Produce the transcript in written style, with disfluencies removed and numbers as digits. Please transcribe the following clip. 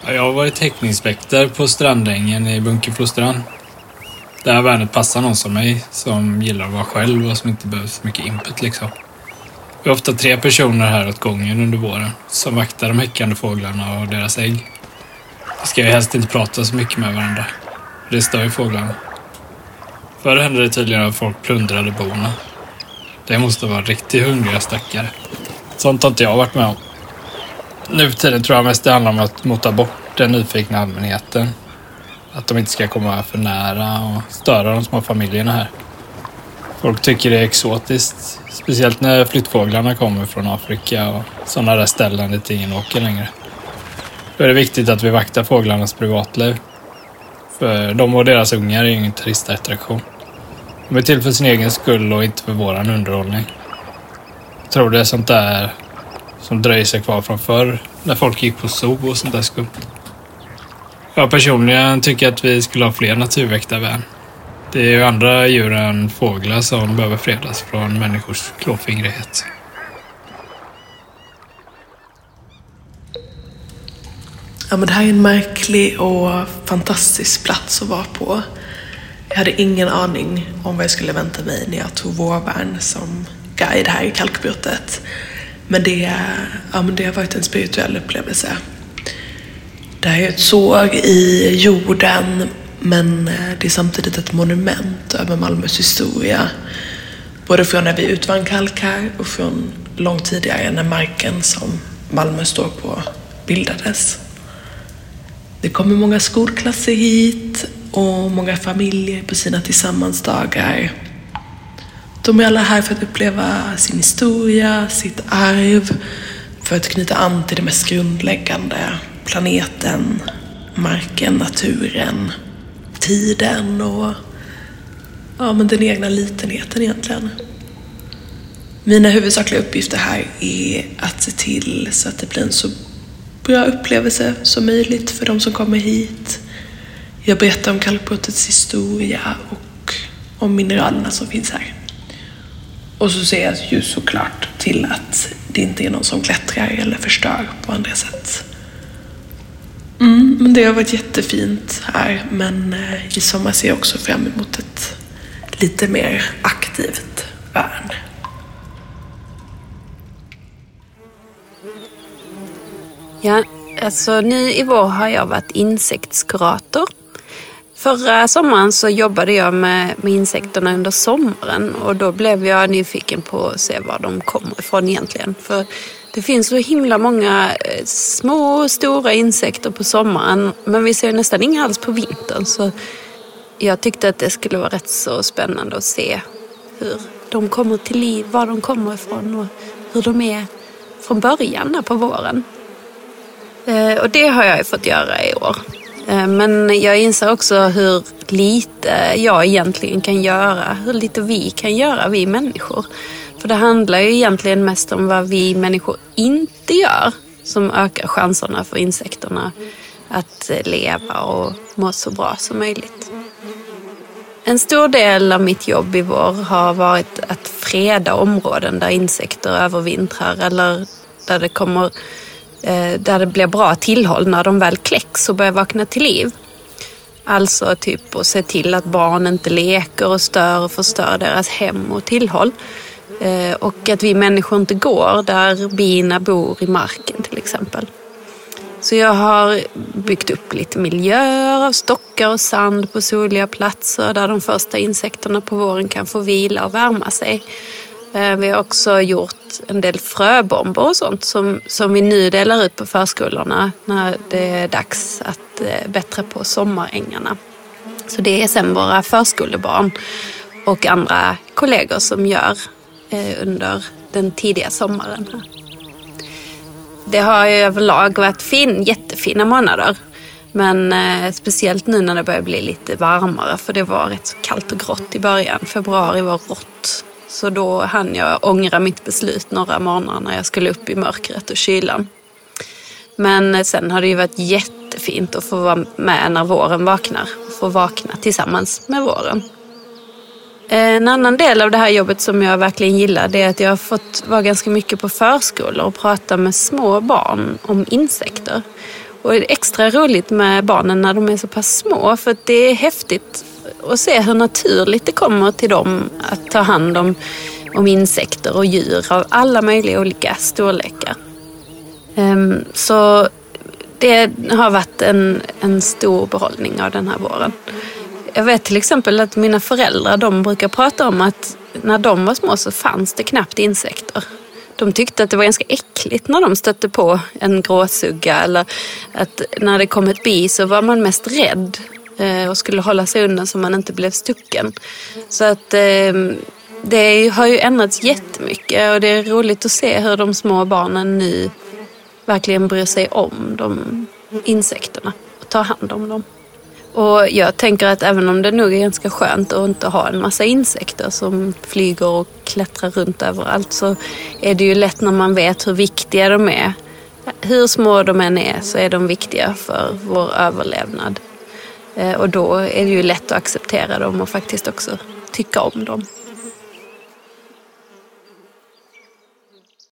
Jag har varit häckningsväktare på Strandängen i Bunkeflostrand. Det här värnet passar någon som mig, som gillar att vara själv och som inte behöver så mycket input liksom. Vi har ofta 3 personer här åt gången under våren som vaktar de häckande fåglarna och deras ägg. Vi ska ju helst inte prata så mycket med varandra. Det stör ju fåglarna. Förr hände det tydligen att folk plundrade borna. Det måste vara riktigt hungriga stackare. Sånt har inte jag varit med om. Nu för tiden tror jag mest det handlar om att mota bort den nyfikna allmänheten. Att de inte ska komma för nära och störa de små familjerna här. Folk tycker det är exotiskt. Speciellt när flyttfåglarna kommer från Afrika och sådana där ställen dit ingen åker längre. Då är det viktigt att vi vaktar fåglarnas privatliv. För de och deras ungar är ingen turistattraktion. De är till för sin egen skull och inte för våran underhållning. Jag tror det är sånt där som dröjer sig kvar från förr när folk gick på zoo och sånt där skumt. Jag personligen tycker att vi skulle ha fler naturväktarvän. Det är ju andra djur än fåglar som behöver fredas från människors klåfingrighet. Ja, men det här är en märklig och fantastisk plats att vara på. Jag hade ingen aning om vad jag skulle vänta mig när jag tog vårvärn som guide här i kalkbrottet. Men det har varit en spirituell upplevelse. Det här är ett såg i jorden, men det är samtidigt ett monument över Malmös historia. Både från när vi utvann kalk här och från långt tidigare när marken som Malmö står på bildades. Det kommer många skolklasser hit och många familjer på sina tillsammansdagar. De är alla här för att uppleva sin historia, sitt arv, för att knyta an till det mest grundläggande. Planeten, marken, naturen, tiden och den egna litenheten egentligen. Mina huvudsakliga uppgifter här är att se till så att det blir en så bra upplevelse som möjligt för de som kommer hit. Jag berättar om kalkbrottets historia och om mineralerna som finns här. Och så ser jag ju såklart till att det inte är någon som klättrar eller förstör på andra sätt. Men det har varit jättefint här, men i sommar ser jag också fram emot ett lite mer aktivt värn. Ja, alltså nu i vår har jag varit insektskurator. Förra sommaren så jobbade jag med insekterna under sommaren och då blev jag nyfiken på att se var de kommer ifrån egentligen. För det finns så himla många små och stora insekter på sommaren, men vi ser nästan inga alls på vintern. Så jag tyckte att det skulle vara rätt så spännande att se hur de kommer till liv, var de kommer ifrån och hur de är från början där på våren. Och det har jag fått göra i år. Men jag inser också hur lite jag egentligen kan göra, hur lite vi kan göra, vi människor. För det handlar ju egentligen mest om vad vi människor inte gör som ökar chanserna för insekterna att leva och må så bra som möjligt. En stor del av mitt jobb i vår har varit att freda områden där insekter övervintrar eller där det blir bra tillhåll när de väl kläcks och börjar vakna till liv. Alltså typ att se till att barn inte leker och stör och förstör deras hem och tillhåll. Och att vi människor inte går där bina bor i marken till exempel. Så jag har byggt upp lite miljöer av stockar och sand på soliga platser där de första insekterna på våren kan få vila och värma sig. Vi har också gjort en del fröbomber och sånt som vi nu delar ut på förskolorna när det är dags att bättra på sommarängarna. Så det är sen våra förskolebarn och andra kollegor som gör under den tidiga sommaren här. Det har ju överlag varit jättefina månader. Men speciellt nu när det börjar bli lite varmare, för det var rätt så kallt och grått i början. Februari var rått. Så då hann jag ångra mitt beslut några månader när jag skulle upp i mörkret och kylan. Men sen har det ju varit jättefint att få vara med när våren vaknar. Få vakna tillsammans med våren. En annan del av det här jobbet som jag verkligen gillar, det är att jag har fått vara ganska mycket på förskolor och prata med små barn om insekter. Och det är extra roligt med barnen när de är så pass små, för att det är häftigt att se hur naturligt det kommer till dem att ta hand om insekter och djur av alla möjliga olika storlekar. Så det har varit en stor behållning av den här våren. Jag vet till exempel att mina föräldrar, de brukar prata om att när de var små så fanns det knappt insekter. De tyckte att det var ganska äckligt när de stötte på en gråsugga, eller att när det kom ett bi så var man mest rädd och skulle hålla sig undan så man inte blev stucken. Så att det har ju ändrats jättemycket, och det är roligt att se hur de små barnen nu verkligen bryr sig om de insekterna och tar hand om dem. Och jag tänker att även om det nog är ganska skönt att inte ha en massa insekter som flyger och klättrar runt överallt, så är det ju lätt när man vet hur viktiga de är. Hur små de än är så är de viktiga för vår överlevnad. Och då är det ju lätt att acceptera dem och faktiskt också tycka om dem.